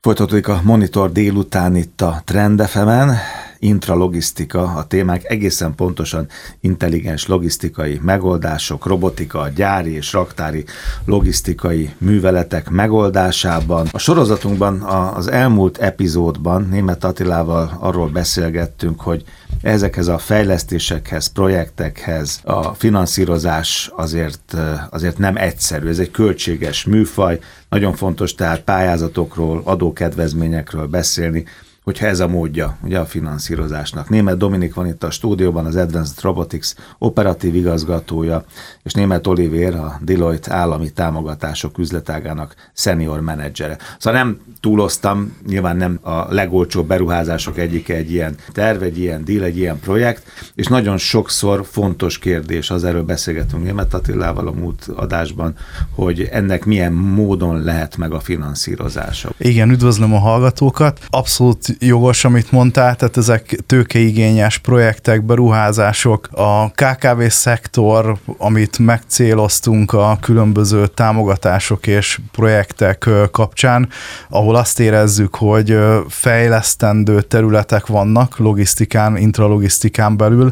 Folytatódik a Monitor délután itt a Trend FM-en. Intralogisztika a témák, egészen pontosan intelligens logisztikai megoldások, robotika, gyári és raktári logisztikai műveletek megoldásában. A sorozatunkban az elmúlt epizódban Németh Attilával arról beszélgettünk, hogy ezekhez a fejlesztésekhez, projektekhez a finanszírozás azért nem egyszerű, ez egy költséges műfaj, nagyon fontos tehát pályázatokról, adókedvezményekről beszélni, hogyha ez a módja ugye a finanszírozásnak. Németh Dominik van itt a stúdióban, az Advanced Robotics operatív igazgatója, és Németh Olivér, a Deloitte állami támogatások üzletágának senior menedzsere. Szóval nem túloztam, nyilván nem a legolcsóbb beruházások egyike egy ilyen terv, egy ilyen deal, egy ilyen projekt, és nagyon sokszor fontos kérdés, az erről beszélgetünk Németh Attilával a múlt adásban, hogy ennek milyen módon lehet meg a finanszírozása. Igen, üdvözlöm a hallgatókat. Abszolút jogos, amit mondtál, tehát ezek tőkeigényes projektek, beruházások, a KKV-szektor, amit megcéloztunk a különböző támogatások és projektek kapcsán, ahol azt érezzük, hogy fejlesztendő területek vannak logisztikán, intralogisztikán belül,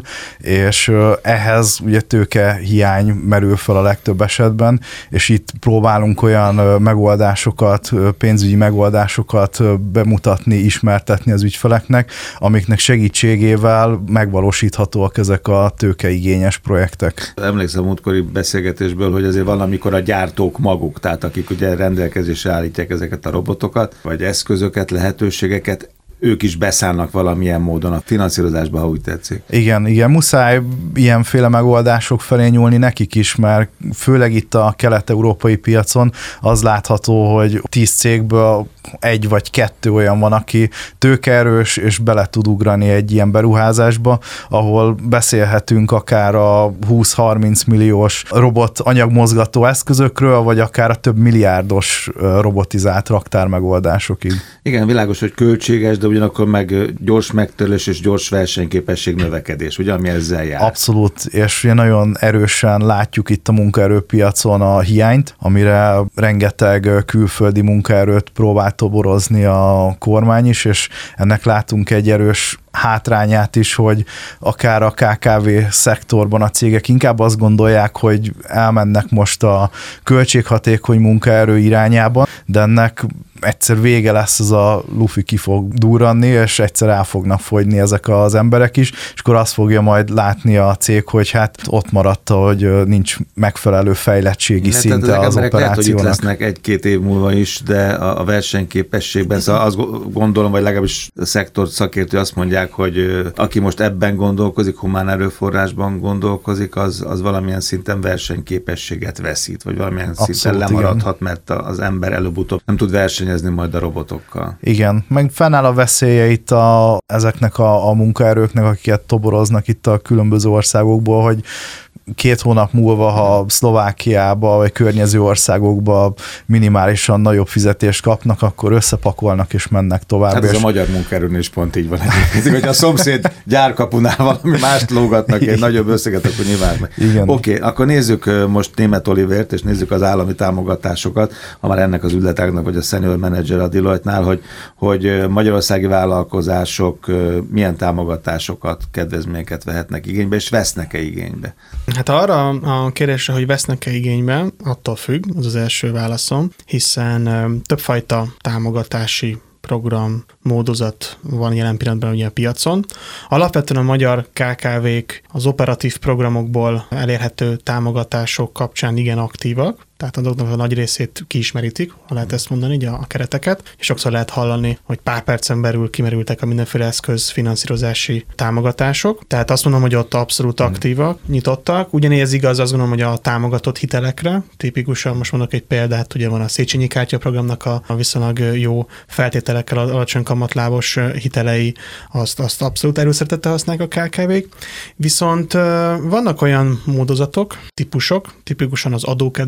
és ehhez ugye tőkehiány merül fel a legtöbb esetben, és itt próbálunk olyan megoldásokat, pénzügyi megoldásokat bemutatni, ismertetni az ügyfeleknek, amiknek segítségével megvalósíthatóak ezek a tőkeigényes projektek. Emlékszem a múltkori beszélgetésből, hogy azért valamikor a gyártók maguk, tehát akik ugye rendelkezésre állítják ezeket a robotokat, vagy eszközöket, lehetőségeket, ők is beszállnak valamilyen módon a finanszírozásba, ha úgy tetszik. Igen, muszáj ilyenféle megoldások felé nyúlni nekik is, mert főleg itt a kelet-európai piacon az látható, hogy 10 cégből 1 vagy 2 olyan van, aki tőkeerős, és bele tud ugrani egy ilyen beruházásba, ahol beszélhetünk akár a 20-30 milliós robot anyagmozgató eszközökről, vagy akár a több milliárdos robotizált raktármegoldásokig. Igen, világos, hogy költséges, de ugyanakkor meg gyors megtörés és gyors versenyképesség növekedés, ugye, ami ezzel jár. Abszolút, és ugye nagyon erősen látjuk itt a munkaerőpiacon a hiányt, amire rengeteg külföldi munkaerőt próbál toborozni a kormány is, és ennek látunk egy erős hátrányát is, hogy akár a KKV szektorban a cégek inkább azt gondolják, hogy elmennek most a költséghatékony munkaerő irányában, de ennek egyszer vége lesz, az a lufi ki fog durranni, és egyszer el fognak fogyni ezek az emberek is, és akkor azt fogja majd látni a cég, hogy hát ott maradt, hogy nincs megfelelő fejlettségi szinte az operációnak. Lehet, hogy itt lesznek 1-2 év múlva is, de a versenyképességben, szóval azt gondolom, vagy legalábbis a szektor szakértő azt mondják, hogy aki most ebben gondolkozik, humán erőforrásban gondolkozik, az valamilyen szinten versenyképességet veszít, vagy valamilyen szinten lemaradhat, igen. Mert az ember előbb-utóbb nem tud versenyezni majd a robotokkal. Igen, meg fennáll a veszélye itt ezeknek a munkaerőknek, akiket toboroznak itt a különböző országokból, hogy 2 hónap múlva, ha Szlovákiába vagy környező országokba minimálisan nagyobb fizetést kapnak, akkor összepakolnak és mennek tovább. Hát ez a magyar munkaerőn is pont így van. Hogy a szomszéd gyárkapunál valami mást lógatnak egy nagyobb összeget, akkor nyilván meg. Oké, akkor nézzük most Németh Olivért, és nézzük az állami támogatásokat, ha már ennek az üzletágnak, vagy a senior manager a Deloitte-nál, hogy magyarországi vállalkozások milyen támogatásokat, kedvezményeket vehetnek igénybe, és vesznek-e igénybe? Hát arra a kérdésre, hogy vesznek-e igénybe, attól függ, az az első válaszom, hiszen többfajta támogatási program, módozat van jelen pillanatban ugye a piacon. Alapvetően a magyar KKV-k az operatív programokból elérhető támogatások kapcsán igen aktívak, tehát azoknak a nagy részét kiismerítik, ha lehet ezt mondani, így a kereteket, és sokszor lehet hallani, hogy pár percen belül kimerültek a mindenféle eszközfinanszírozási támogatások. Tehát azt mondom, hogy ott abszolút aktívak, nyitottak. Ugyanez igaz, azt gondolom, hogy a támogatott hitelekre, tipikusan most mondok egy példát, ugye van a Széchenyi kártyaprogramnak a viszonylag jó feltételekkel alacsony kamatlábos hitelei, azt abszolút előszeretettel használják a KKV-k. Viszont vannak olyan módozatok, típusok, tipikusan az adókedvezmények,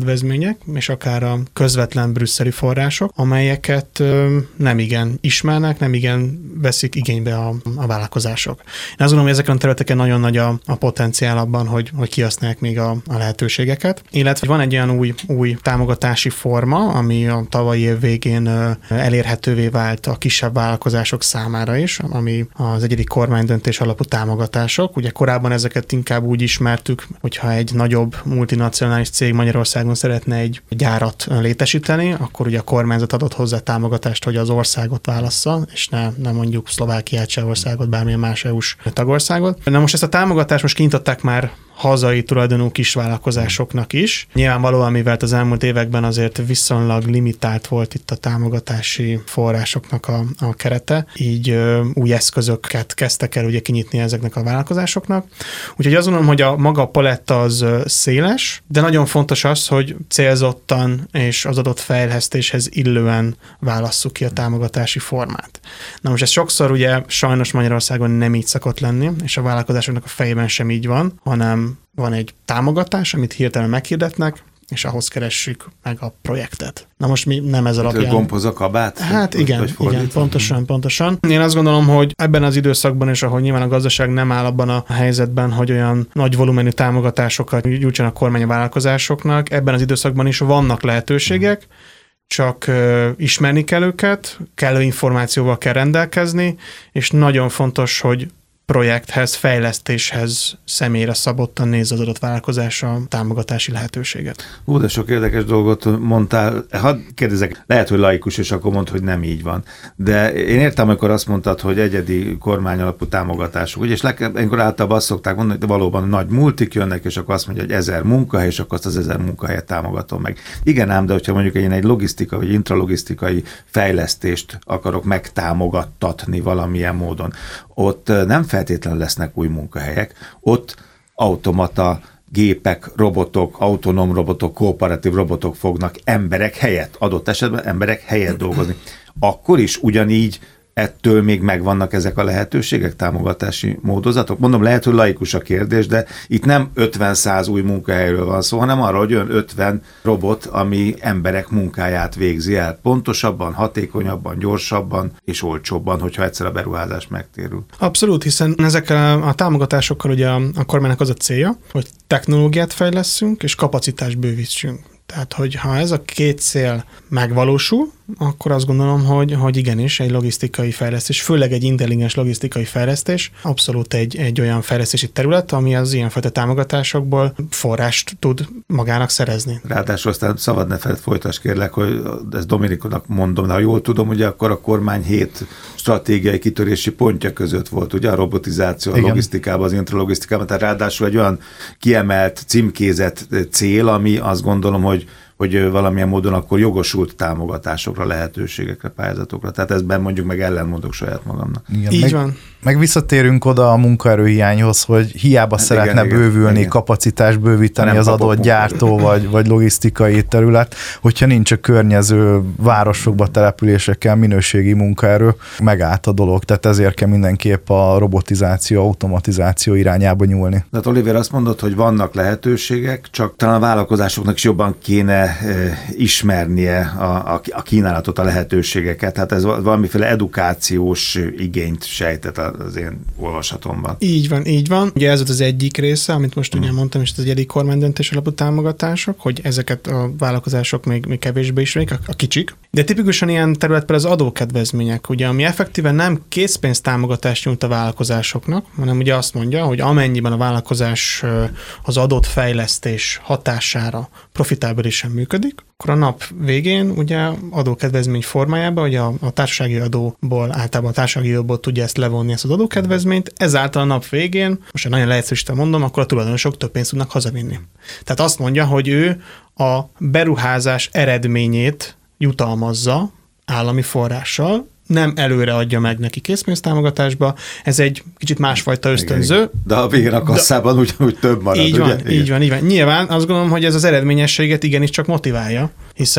intézmények, és akár a közvetlen brüsszeli források, amelyeket nem igen ismernek, nem igen veszik igénybe a vállalkozások. Én azt gondolom, hogy ezeken a területeken nagyon nagy a potenciál abban, hogy kihasználják még a lehetőségeket. Illetve van egy olyan új támogatási forma, ami a tavalyi év végén elérhetővé vált a kisebb vállalkozások számára is, ami az egyedi kormánydöntés alapú támogatások. Ugye korábban ezeket inkább úgy ismertük, hogyha egy nagyobb multinacionális cég Magyarországon szeretne egy gyárat létesíteni, akkor ugye a kormányzat adott hozzá támogatást, hogy az országot válassza, és ne mondjuk Szlovákiát, Csehországot, bármilyen más EU-s tagországot. Na most ezt a támogatást most kinyitották már hazai tulajdonú kisvállalkozásoknak is. Nyilvánvalóan, mivel az elmúlt években azért viszonylag limitált volt itt a támogatási forrásoknak a kerete, így új eszközöket kezdtek el ugye kinyitni ezeknek a vállalkozásoknak. Úgyhogy azt gondolom, hogy a maga paletta az széles, de nagyon fontos az, hogy célzottan és az adott fejlesztéshez illően válasszuk ki a támogatási formát. Na most ez sokszor ugye sajnos Magyarországon nem így szokott lenni, és a vállalkozásoknak a fejében sem így van, hanem van egy támogatás, amit hirtelen meghirdetnek, és ahhoz keressük meg a projektet. Na most mi nem ez alapján... Gomboz a kabát? Hát igen, pontosan. Én azt gondolom, hogy ebben az időszakban, és ahol nyilván a gazdaság nem áll abban a helyzetben, hogy olyan nagy volumenű támogatásokat nyújtsanak a kormány a vállalkozásoknak, ebben az időszakban is vannak lehetőségek, csak ismerni kell őket, kellő információval kell rendelkezni, és nagyon fontos, hogy projekthez, fejlesztéshez személyre szabottan néz az adott vállalkozás a támogatási lehetőséget. De sok érdekes dolgot mondtál. Hadd kérdezek, lehet, hogy laikus, és akkor mondd, hogy nem így van. De én értem, amikor azt mondtad, hogy egyedi kormányalapú támogatások. Ugye, és ilyenkor általában azt szokták mondani, hogy valóban nagy multik jönnek, és akkor azt mondja, hogy 1000 munkahely, és akkor azt az 1000 munkahelyet támogatom meg. Igen ám, de hogyha mondjuk én egy logisztikai vagy intralogisztikai fejlesztést akarok megtámogattatni valamilyen módon, ott nem feltétlenül lesznek új munkahelyek, ott automata gépek, robotok, autonóm robotok, kooperatív robotok fognak emberek helyett, adott esetben emberek helyett dolgozni. Akkor is ugyanígy ettől még megvannak ezek a lehetőségek, támogatási módozatok? Mondom, lehet, hogy laikus a kérdés, de itt nem 50-100 új munkahelyről van szó, hanem arról, hogy jön 50 robot, ami emberek munkáját végzi el. Pontosabban, hatékonyabban, gyorsabban és olcsóbban, hogyha egyszer a beruházás megtérül. Abszolút, hiszen ezekkel a támogatásokkal ugye a kormánynak az a célja, hogy technológiát fejlesszünk és kapacitást bővítsünk. Tehát, hogyha ez a két cél megvalósul, akkor azt gondolom, hogy igenis egy logisztikai fejlesztés, főleg egy intelligens logisztikai fejlesztés, abszolút egy olyan fejlesztési terület, ami az ilyenfajta támogatásokból forrást tud magának szerezni. Ráadásul aztán szabad ne feled, folytasd kérlek, hogy ezt Dominikónak mondom, de ha jól tudom, ugye akkor a kormány 7 stratégiai kitörési pontja között volt, ugye a robotizáció, a logisztikában, az intralogisztikában, tehát ráadásul egy olyan kiemelt, címkézett cél, ami azt gondolom, hogy valamilyen módon akkor jogosult támogatásokra, lehetőségekre, pályázatokra. Tehát ezben mondjuk meg ellenmondok saját magamnak. Igen, így van. Meg visszatérünk oda a munkaerőhiányhoz, hogy hiába szeretne bővülni, kapacitást bővíteni az adott gyártó vagy logisztikai terület, hogyha nincs a környező városokba, településekkel minőségi munkaerő, megállt a dolog. Tehát ezért kell mindenképp a robotizáció, automatizáció irányába nyúlni. Tehát Oliver azt mondod, hogy vannak lehetőségek, csak talán a vállalkozásoknak is jobban kéne ismernie a kínálatot, a lehetőségeket. Hát ez valamiféle edukációs igényt sejtett az én olvasatomban. Így van. Ugye ez az egyik része, amit most ugye mondtam, és az egyedi kormánydöntés alapú támogatások, hogy ezeket a vállalkozások még kevésbé ismerik, a kicsik. De tipikusan ilyen terület például az adókedvezmények, ugye, ami effektíven nem készpénztámogatást nyújt a vállalkozásoknak, hanem ugye azt mondja, hogy amennyiben a vállalkozás az adott fejlesztés hatására profitábilisan működik, akkor a nap végén ugye adókedvezmény formájában, ugye a társasági adóból, általában a társasági adóból tudja ezt levonni, ezt az adókedvezményt, ezáltal a nap végén, most nagyon leegyszerűsítve mondom, akkor a tulajdonosok több pénzt tudnak hazavinni. Tehát azt mondja, hogy ő a beruházás eredményét jutalmazza állami forrással, nem előre adja meg neki készpénztámogatásba, ez egy kicsit másfajta ösztönző. Igen. De a végén a kasszában ugyanúgy több marad. Így van. Nyilván azt gondolom, hogy ez az eredményességet igenis csak motiválja, hiszen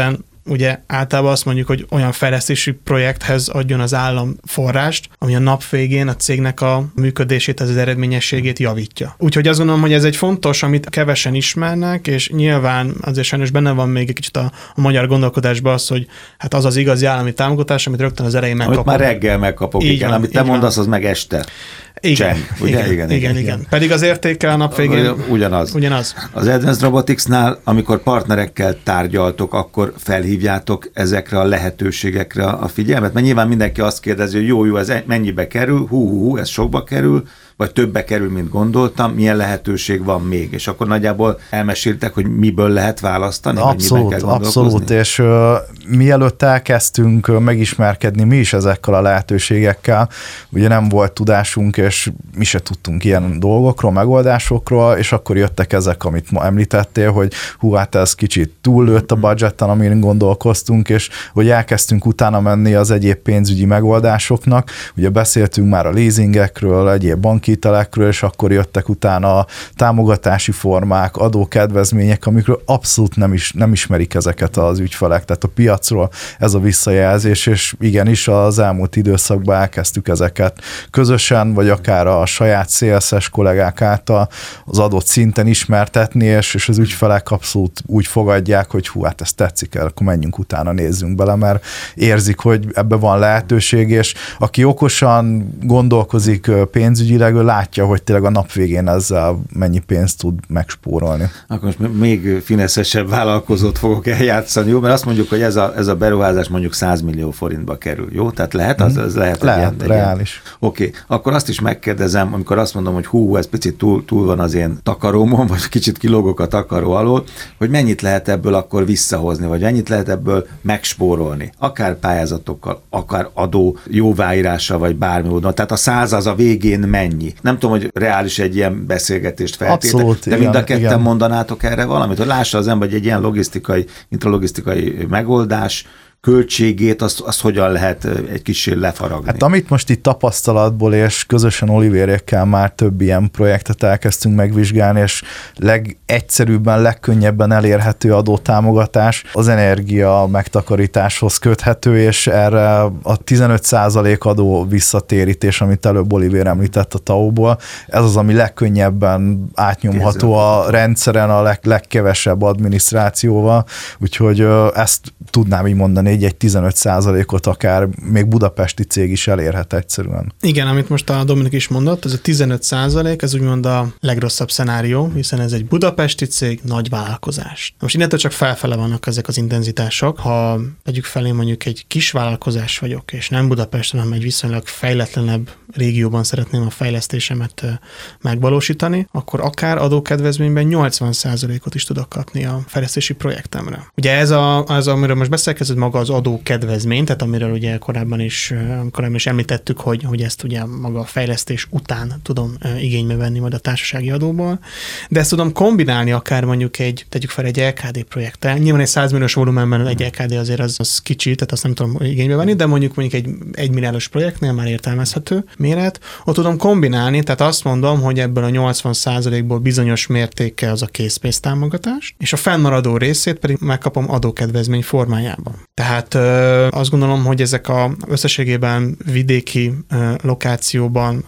ugye általában azt mondjuk, hogy olyan fejlesztési projekthez adjon az állam forrást, ami a nap végén a cégnek a működését, az eredményességét javítja. Úgyhogy azt gondolom, hogy ez egy fontos, amit kevesen ismernek, és nyilván azért sajnos benne van még egy kicsit a magyar gondolkodásban az, hogy hát az az igazi állami támogatás, amit rögtön az elején megkapok. Amit már reggel megkapok, igen, amit te mondasz, az meg este. Igen, Cseng, ugye? Igen. Pedig az értéke a nap végén ugyanaz. Az Advanced Roboticsnál, amikor partnerekkel tárgyaltok, akkor felhívjátok ezekre a lehetőségekre a figyelmet? Mert nyilván mindenki azt kérdezi, hogy jó, ez mennyibe kerül, ez sokba kerül, vagy többe kerül, mint gondoltam, milyen lehetőség van még, és akkor nagyjából elmeséltek, hogy miből lehet választani, Abszolút, és mielőtt elkezdtünk megismerkedni mi is ezekkel a lehetőségekkel, ugye nem volt tudásunk, és mi se tudtunk ilyen dolgokról, megoldásokról, és akkor jöttek ezek, amit ma említettél, hogy hát ez kicsit túllőtt a budgetten, amin gondolkoztunk, és hogy elkezdtünk utána menni az egyéb pénzügyi megoldásoknak, ugye beszéltünk már a leasingekről, egyéb bankhitelekről, és akkor jöttek utána a támogatási formák, adókedvezmények, amikről abszolút nem ismerik ezeket az ügyfelek, tehát a piacról ez a visszajelzés, és igenis az elmúlt időszakban elkezdtük ezeket közösen, vagy akár a saját CSS kollégák által az adott szinten ismertetni, és az ügyfelek abszolút úgy fogadják, hogy hát ez tetszik el, akkor menjünk utána, nézzünk bele, mert érzik, hogy ebbe van lehetőség, és aki okosan gondolkozik pénzügyileg, ő látja, hogy tényleg a nap végén ezzel mennyi pénzt tud megspórolni. Akkor most még fineszesebb vállalkozót fogok eljátszani, jó? Mert azt mondjuk, hogy ez a beruházás mondjuk 100 millió forintba kerül, jó? Tehát lehet? Az lehet reális. Oké. Akkor azt is megkérdezem, amikor azt mondom, hogy ez picit túl van az én takarómon, vagy kicsit kilógok a takaró alól, hogy mennyit lehet ebből akkor visszahozni, vagy mennyit lehet ebből megspórolni. Akár pályázatokkal, akár adó jóváírással, vagy bármi módon. Tehát a 100 az a végén mennyi? Nem tudom, hogy reális egy ilyen beszélgetést feltétlenül, de mind a ketten mondanátok erre valamit, hogy lássa az ember, hogy egy ilyen intralogisztikai megoldás költségét, azt hogyan lehet egy kicsit lefaragni. Hát amit most itt tapasztalatból, és közösen Olivérékkel már több ilyen projektet elkezdtünk megvizsgálni, és legegyszerűbben, legkönnyebben elérhető adótámogatás az energia megtakarításhoz köthető, és erre a 15% adó visszatérítés, amit előbb Olivér említett a TAO-ból, ez az, ami legkönnyebben átnyomható a rendszeren a legkevesebb adminisztrációval, úgyhogy ezt tudnám így mondani, egy 15%-ot akár még budapesti cég is elérhet egyszerűen. Igen, amit most a Dominik is mondott, ez a 15%, ez úgymond a legrosszabb szenárió, hiszen ez egy budapesti cég, nagy vállalkozás. Most innentől csak felfele vannak ezek az intenzitások. Ha vegyük felé mondjuk egy kis vállalkozás vagyok, és nem Budapesten, hanem egy viszonylag fejletlenebb régióban szeretném a fejlesztésemet megvalósítani, akkor akár adókedvezményben 80%-ot is tudok kapni a fejlesztési projektemre. Ugye ez amiről most beszélkezett, maga az adókedvezmény, tehát amiről ugye korábban is említettük, hogy ezt ugye maga a fejlesztés után tudom igénybe venni majd a társasági adóból, de ezt tudom kombinálni akár mondjuk tegyük fel egy LKD projekttel. Nyilván egy 100 milliós volumenben egy LKD azért az kicsi, tehát azt nem tudom igénybe venni, de mondjuk egy 1 milliárdos projektnél már értelmezhető méret, ott tudom kombinálni, tehát azt mondom, hogy ebből a 80%-ból bizonyos mértékkel az a készpénz támogatás, és a fennmaradó részét pedig megkapom adókedvezmény formájában. Tehát azt gondolom, hogy ezek összességében vidéki lokációban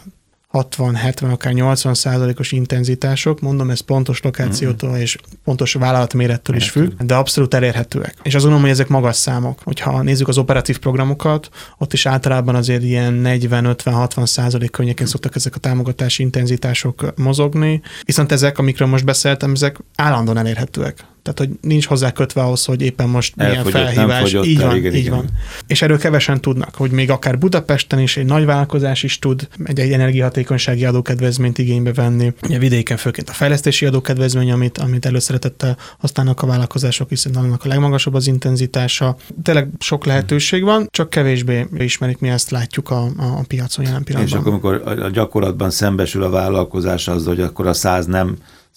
60-70, akár 80%-os intenzitások, mondom, ez pontos lokációtól és pontos vállalatmérettől is függ, de abszolút elérhetőek. És azt gondolom, hogy ezek magas számok. Hogyha nézzük az operatív programokat, ott is általában azért ilyen 40-50-60% környékén szoktak ezek a támogatási intenzitások mozogni, viszont ezek, amikről most beszéltem, ezek állandóan elérhetőek. Tehát, hogy nincs hozzá kötve ahhoz, hogy éppen most milyen felhívás. Így van. És erről kevesen tudnak, hogy még akár Budapesten is egy nagy vállalkozás is tud egy energiahatékonysági adókedvezményt igénybe venni. Ugye vidéken főként a fejlesztési adókedvezmény, amit előszeretettel használnak a vállalkozások, hiszen annak a legmagasabb az intenzitása. Tényleg sok lehetőség van, csak kevésbé ismerik, mi ezt látjuk a piacon jelen pillanatban. És akkor, amikor a gyakorlatban szembesül a vállalkozás azzal, hogy akkor a 100 nem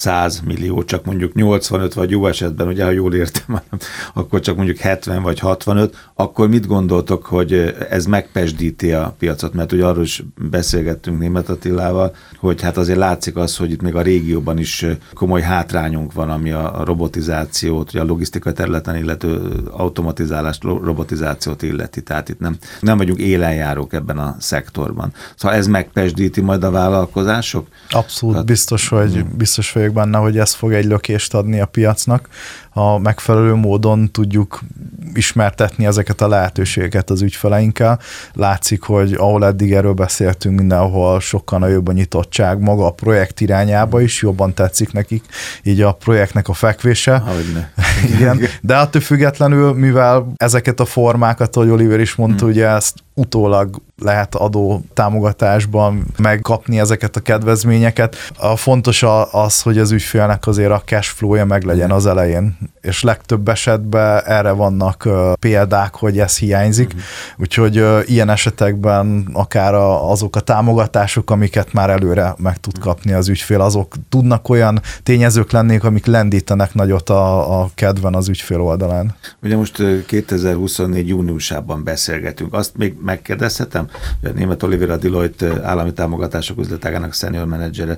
100 millió, csak mondjuk 85, vagy jó esetben, ugye, ha jól értem, akkor csak mondjuk 70 vagy 65, akkor mit gondoltok, hogy ez megpesdíti a piacot? Mert ugye arról is beszélgettünk Németh Attilával, hogy hát azért látszik az, hogy itt még a régióban is komoly hátrányunk van, ami a robotizációt, ugye a logisztikai területen illető automatizálást, robotizációt illeti. Tehát itt nem vagyunk élenjárók ebben a szektorban. Szóval ez megpesdíti majd a vállalkozások? Abszolút, Tehát, biztos vagyok benne, hogy ez fog egy lökést adni a piacnak. Ha megfelelő módon tudjuk ismertetni ezeket a lehetőségeket az ügyfeleinkkel. Látszik, hogy ahol eddig erről beszéltünk, mindenhol sokkal nagyobb a nyitottság, maga a projekt irányába is jobban tetszik nekik, így a projektnek a fekvése. Igen. De attól függetlenül, mivel ezeket a formákat, ahogy Oliver is mondta, ugye ezt utólag lehet adó támogatásban megkapni ezeket a kedvezményeket. A fontos az, hogy az ügyfélnek azért a cash flow-ja meg legyen az elején, és legtöbb esetben erre vannak példák, hogy ez hiányzik, úgyhogy ilyen esetekben akár azok a támogatások, amiket már előre meg tud kapni az ügyfél, azok tudnak olyan tényezők lenni, amik lendítenek nagyot a kedven az ügyfél oldalán. Ugye most 2024. júniusában beszélgetünk. Azt még megkérdezhetem, Németh Oliver, a Deloitte állami támogatások üzletágának senior menedzsere,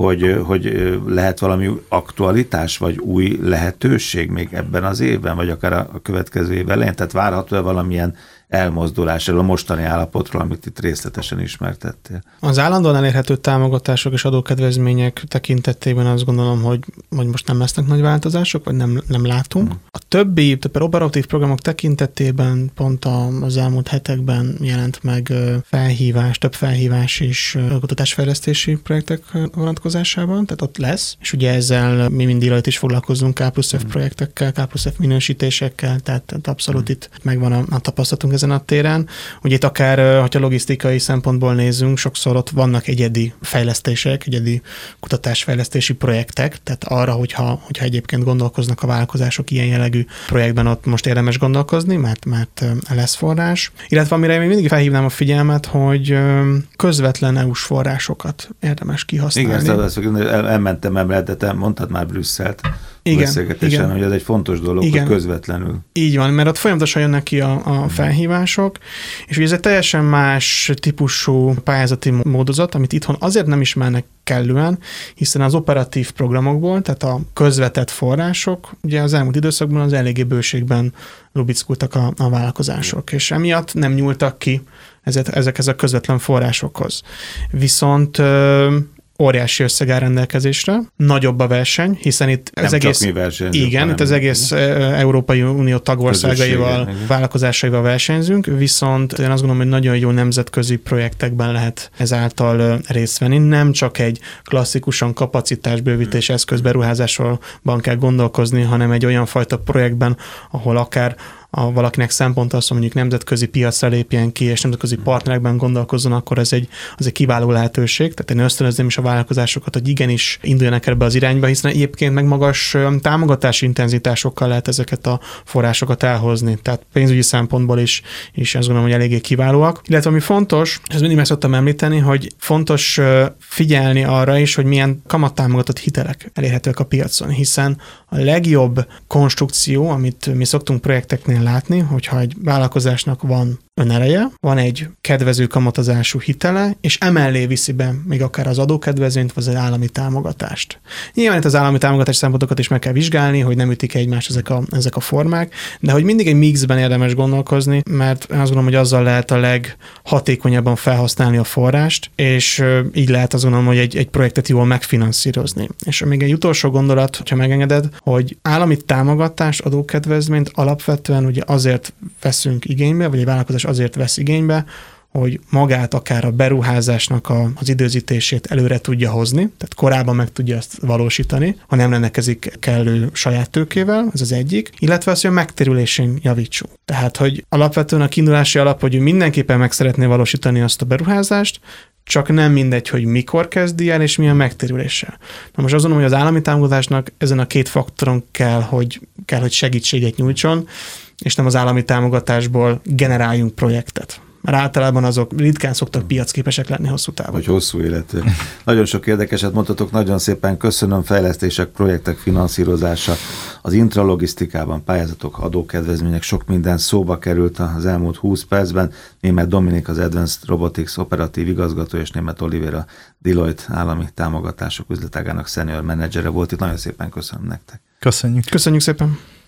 hogy lehet valami aktualitás, vagy új lehetőség még ebben az évben, vagy akár a következő év elején? Tehát várható-e valamilyen elmozdulás a mostani állapotról, amit itt részletesen ismertettél? Az állandóan elérhető támogatások és adókedvezmények tekintetében azt gondolom, hogy most nem lesznek nagy változások, vagy nem látunk. A többi, operatív programok tekintetében pont az elmúlt hetekben jelent meg több felhívás és kutatásfejlesztési projektek vonatkozásában, tehát ott lesz, és ugye ezzel mi mind Deloitte is foglalkozunk K+F projektekkel, K+F minősítésekkel, tehát abszolút itt megvan a tapasztalatunk ezen a téren. Ugye itt akár, hogyha logisztikai szempontból nézzünk, sokszor ott vannak egyedi fejlesztések, egyedi kutatásfejlesztési projektek, tehát arra, hogyha egyébként gondolkoznak a vállalkozások ilyen jellegű projektben, ott most érdemes gondolkozni, mert lesz forrás. Illetve amire még mindig felhívnám a figyelmet, hogy közvetlen EU-s forrásokat érdemes kihasználni. Igen, elmentem emellett, de mondtad már Brüsszelt. Igen, hogy ez egy fontos dolog, hogy közvetlenül. Így van, mert ott folyamatosan jönnek ki a felhívások, és ugye ez egy teljesen más típusú pályázati módozat, amit itthon azért nem ismernek kellően, hiszen az operatív programokból, tehát a közvetett források, ugye az elmúlt időszakban az eléggé bőségben lubickultak a vállalkozások, és emiatt nem nyúltak ki ezekhez a közvetlen forrásokhoz. Viszont óriási összeg áll rendelkezésre, nagyobb a verseny, hiszen itt nem az egész, mi versenyzünk, igen, itt az egész Európai Unió tagországaival, vállalkozásaival versenyzünk, viszont én azt gondolom, hogy nagyon jó nemzetközi projektekben lehet ezáltal részt venni. Nem csak egy klasszikusan kapacitásbővítés eszközberuházásban kell gondolkozni, hanem egy olyan fajta projektben, ahol akár valakinek szempontja az, hogy mondjuk nemzetközi piacra lépjen ki, és nemzetközi partnerekben gondolkozzon, akkor az egy kiváló lehetőség. Tehát én ösztönözném is a vállalkozásokat, hogy igenis induljanak ebbe az irányba, hiszen egyébként meg magas támogatási intenzitásokkal lehet ezeket a forrásokat elhozni. Tehát pénzügyi szempontból is azt gondolom, hogy eléggé kiválóak. Illetve ami fontos, ezt mindig meg szoktam említeni, hogy fontos figyelni arra is, hogy milyen kamattámogatott hitelek elérhetőek a piacon, hiszen a legjobb konstrukció, amit mi szoktunk projekteknél látni, hogyha egy vállalkozásnak van önereje, van egy kedvező kamatozású hitele, és emellé viszi be még akár az adókedvezményt, vagy az állami támogatást. Nyilván itt az állami támogatás szempontokat is meg kell vizsgálni, hogy nem ütik egymást ezek a formák, de hogy mindig egy mixben érdemes gondolkozni, mert azt gondolom, hogy azzal lehet a leghatékonyabban felhasználni a forrást, és így lehet azt gondolom, hogy egy projektet jól megfinanszírozni. És még egy utolsó gondolat, hogyha megengeded, hogy állami támogatást, adókedvezményt alapvetően ugye azért veszünk igénybe, vagy egy vállalkozás azért vesz igénybe, hogy magát akár a beruházásnak az időzítését előre tudja hozni, tehát korábban meg tudja ezt valósítani, ha nem rendelkezik kellő saját tőkével, ez az egyik, illetve az, hogy a megtérülésén javítsunk. Tehát, hogy alapvetően a kiindulási alap, hogy ő mindenképpen meg szeretné valósítani azt a beruházást, csak nem mindegy, hogy mikor kezdi el, és milyen megtérüléssel. Na most azt gondolom, hogy az állami támogatásnak ezen a két faktoron kell, hogy segítséget nyújtson, és nem az állami támogatásból generáljunk projektet. mert általában azok ritkán szoktak piacképesek lenni hosszú távon. Vagy hosszú életű. Nagyon sok érdekeset mondhatok, nagyon szépen köszönöm. Fejlesztések, projektek finanszírozása, az intralogisztikában pályázatok, adókedvezmények, sok minden szóba került az elmúlt 20 percben. Németh Dominik, az Advanced Robotics operatív igazgató, és Németh Olivér, a Deloitte állami támogatások üzletágának senior menedzsere volt itt. Nagyon szépen köszönöm nektek. Köszönjük. Köszönjük szépen.